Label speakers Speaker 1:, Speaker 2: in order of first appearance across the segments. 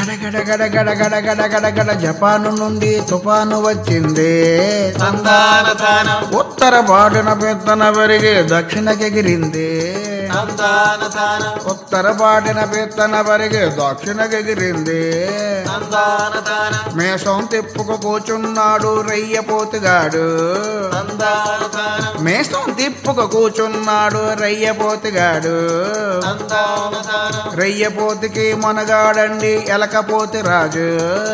Speaker 1: గడగడ గడగడ గడగడ గడగడ జపాను నుండి తుఫాను వచ్చింది. ఉత్తర బాడున పెత్తన పెరిగి దక్షిణకెగిరింది. ఉత్తర బాడిన పెత్తన పెరిగి దక్షిణకెగిరింది. మేషం తిప్పుకు కూచున్నాడు రయ్యపోతుగాడు. మేషం తిప్పుకు కూచున్నాడు రయ్యపోతుగాడు. రయ్యపోతికి మనగాడండి ఎలకపోతి రాజు.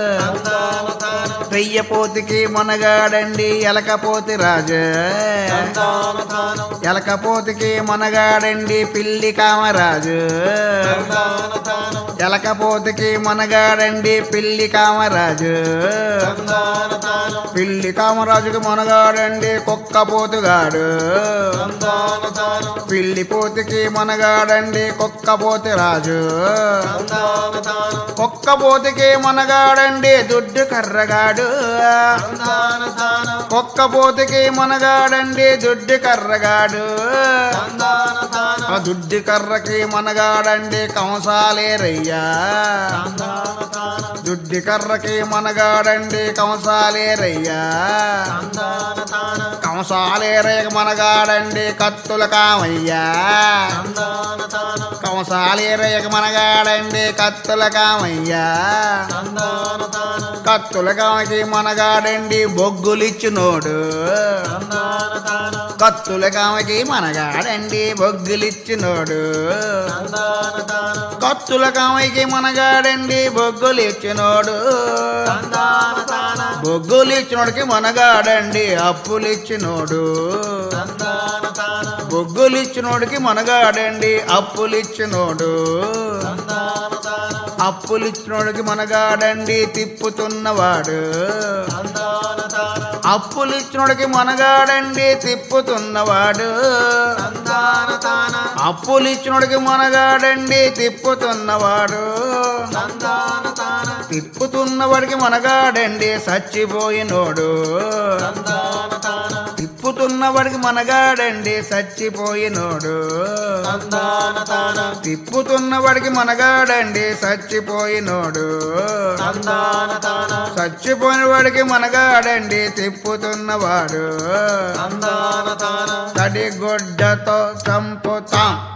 Speaker 1: రయ్యపోతికి మనగాడండి ఎలకపోతి రాజు. ఎలకపోతికి మనగాడండి పిల్లి కామరాజు. ఎలకపోతికి మనగాడండి పిల్లి కామరాజు. పిల్లి కామరాజుకి మనగాడండి కుక్కపోతుగాడు. పిల్లి పోతికి మనగాడండి కుక్కపోతి రాజు. కుక్కపోతికి మనగాడండి దుడ్డు కర్రగాడు. కుక్కపోతికి మనగాడండి దుడ్డు కర్రగాడు. ఆ దుడ్డి కర్రకి మనగాడండి కంసాలేరయ్యా. దుడ్డి కర్రకి మనగాడండి కంసాలేరయ్యా. కంసాలేరయ్యకి మనగాడండి కత్తుల కామయ్యా. కంసాలేరయ్యకి మనగాడండి కత్తుల కామయ్యా. కత్తుల కామకి మనగాడండి బొగ్గులిచ్చినోడు. కత్తుల కామకి మనగాడండి బొగ్గులిచ్చినోడు. కత్తుల కామకి మనగాడండి బొగ్గులిచ్చినోడు. బొగ్గులిచ్చినోడికి మనగాడండి అప్పులిచ్చినోడు. బొగ్గులిచ్చినోడికి మనగాడండి అప్పులిచ్చినోడు. అప్పులిచ్చినోడికి మనగాడండి తిప్పుతున్నవాడు. అప్పులిచ్చినోడికి మనగాడండి తిప్పుతున్నవాడు. అప్పులిచ్చినోడికి మనగాడండి తిప్పుతున్నవాడు. తిప్పుతున్నవాడికి మనగాడండి చచ్చిపోయినోడు. తిప్పుతున్నవాడికి మనగాడండి చచ్చిపోయినోడు. తిప్పుతున్నవాడికి మనగాడండి చచ్చిపోయినోడు. చచ్చిపోయిన వాడికి మనగాడండి తిప్పుతున్నవాడు. తడిగొడ్డతో చంపుతాం.